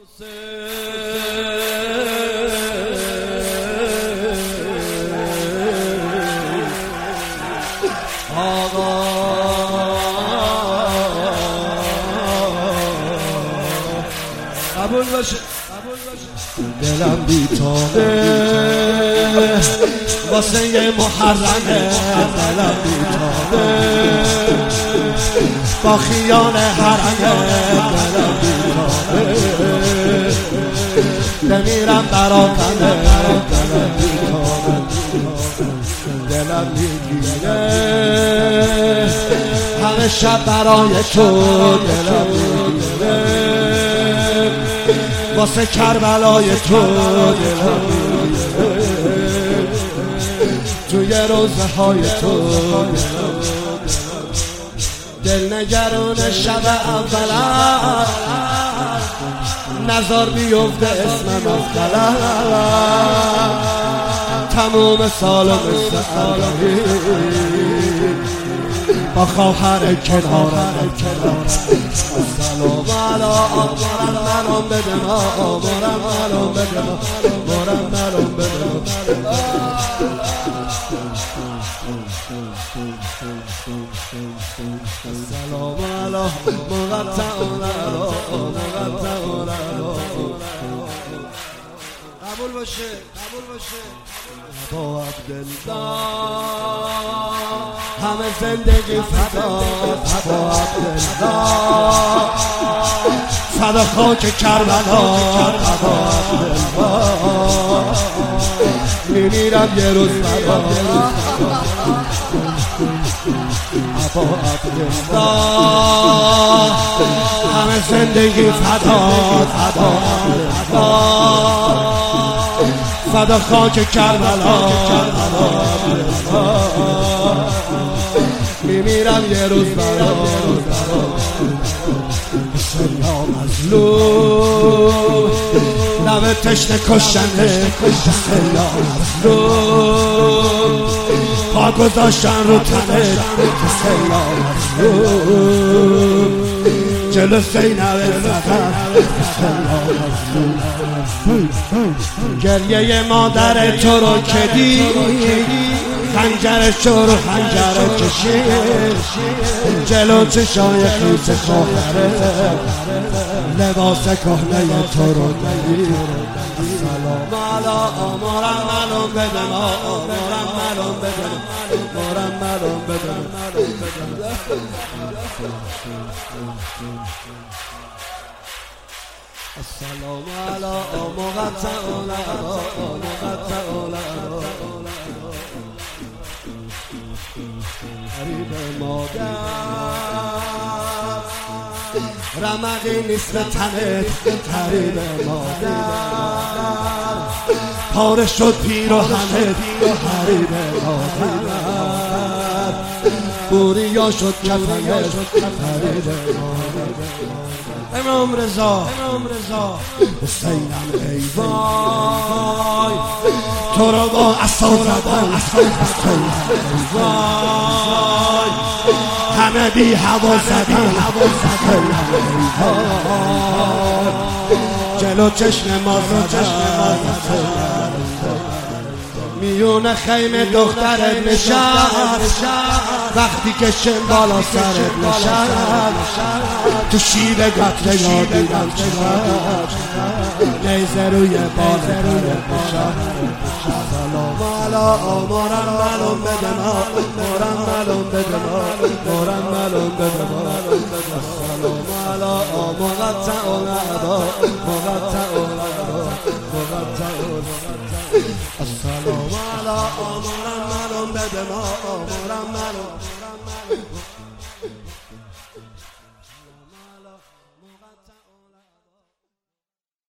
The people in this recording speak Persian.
قبول باشه دلم بیتابه واسه یه محرمه، دلم بیتابه با خیال حرمه، دلم بیتابه بمیرم براتنه، دلم بیتابه دلم میگیره همه شب برای تو، دلم میگیره واسه کربلای تو، دلم میگیره توی روزه های تو، دل نگرون شب اولا نظر بیفته اسمم از قلم تموم سال مثل علی با خواهر کنارم سلام علا آمارم منم بده ما، آمارم منم بده ما، آمارم منم بده ما. سلام علا مقطعون علا مقطعون علا. قبول باشه قبول باشه با عبدالله همه زندگی فدا، با عبدالله فدا خاک کربلا، با عبدالله میمیرم یه روز فدا، با عبدالله همه زندگی فدا، با عبدالله فدا خاک کربلا، میمیرم یه روز برا سلا مظلوم لب تشنه کشنده، سلا مظلوم پا گذاشتن رو تنه، سلا مظلوم جلو سینه زدن، سلا مظلوم گریه مادر تو رو که دید خنجرش رو خنجر کشید جلو چشای خیس خواهره لباس کهنه تو رو دید. سلام علا آمارم منم بده ما، آمارم منم بده ما، آمارم منم بده ما. السلام علا مقطعون علا مقطعون علا. غریب مادر رمقی نیست به تنت، غریب مادر پاره شد پیر و همه، غریب مادر بوریا شد کفنت، غریب مادر. امام رضا حسینم ای وای تو رو با عصا زدن، حسینم ای وای همه بی هوا زدن، حسینم ای وای جلو چشم ما زدن، میون خیمه دخترت نشست وقتی که شن بالا سرت نشست تو شیب قتل یادیدم چقدر نیزه روی بازرت نشست. سلام علا آمارم منم بده ما، آمارم منم بده ما، آمارم منم بده ما. سلام علا مقطعون علا مقطعون علا مقطعون. السلام علا آمارم منم بده ما، آمارم منم